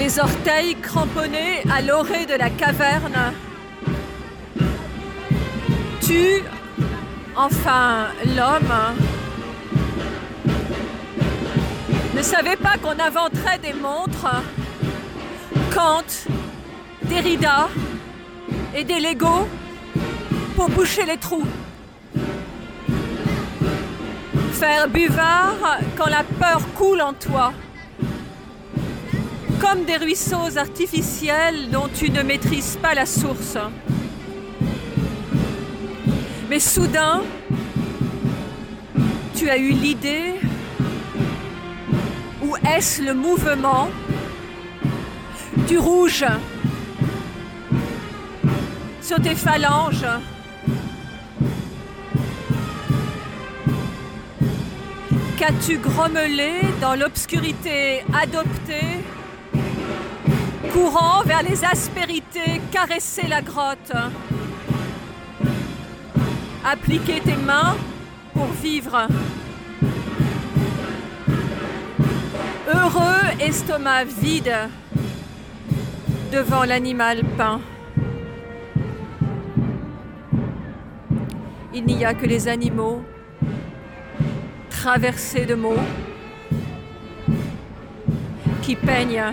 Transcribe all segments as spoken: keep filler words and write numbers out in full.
les orteils cramponnés à l'orée de la caverne, tue enfin l'homme. Ne savait pas qu'on inventerait des montres, Kant, Derrida et des Legos pour boucher les trous. Faire buvard quand la peur coule en toi, comme des ruisseaux artificiels dont tu ne maîtrises pas la source. Mais soudain, tu as eu l'idée, ou est-ce le mouvement du rouge sur tes phalanges? Qu'as-tu grommelé dans l'obscurité adoptée, courant vers les aspérités, caresser la grotte, appliquer tes mains pour vivre. Heureux estomac vide devant l'animal peint. Il n'y a que les animaux traversés de mots qui peignent.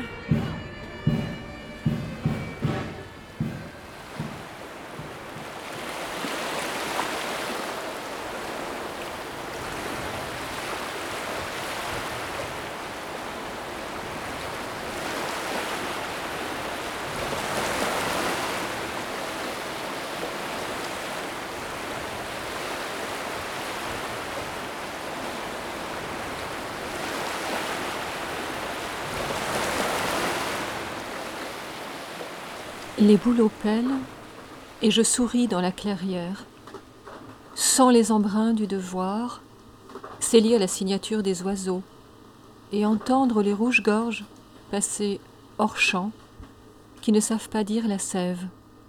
Les bouleaux pèlent et je souris dans la clairière, sans les embruns du devoir, c'est lire la signature des oiseaux et entendre les rouges-gorges passer hors champ qui ne savent pas dire la sève.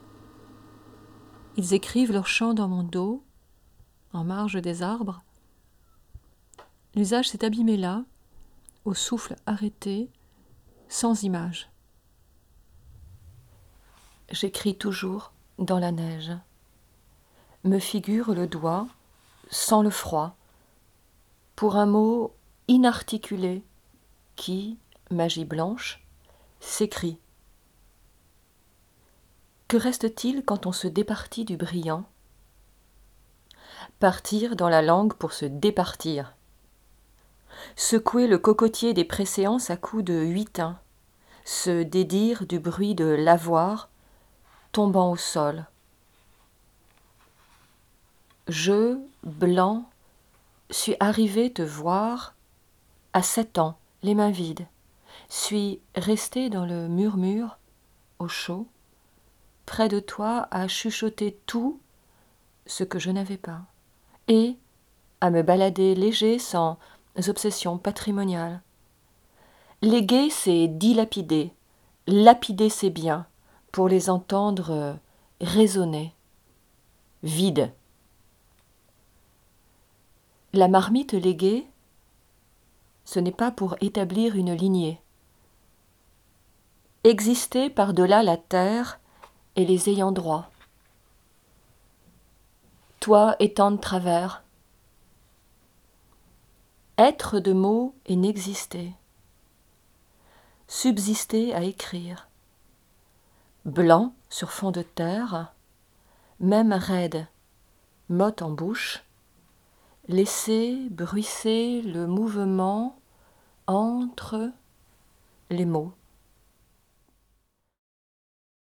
Ils écrivent leur chant dans mon dos, en marge des arbres. L'usage s'est abîmé là, au souffle arrêté, sans image. J'écris toujours dans la neige, me figure le doigt, sans le froid, pour un mot inarticulé qui, magie blanche, s'écrit. Que reste-t-il quand on se départit du brillant? Partir dans la langue pour se départir. Secouer le cocotier des préséances à coups de huitain, se dédire du bruit de l'avoir tombant au sol. Je, blanc, suis arrivé te voir à sept ans, les mains vides, suis resté dans le murmure, au chaud, près de toi à chuchoter tout ce que je n'avais pas, et à me balader léger sans obsession patrimoniale. Léguer, c'est dilapider, lapider, c'est bien, pour les entendre résonner, vide. La marmite léguée, ce n'est pas pour établir une lignée. Exister par-delà la terre et les ayants droit. Toi étant de travers. Être de mots et n'exister. Subsister à écrire. Blanc sur fond de terre, même raide, motte en bouche, laisser bruisser le mouvement entre les mots.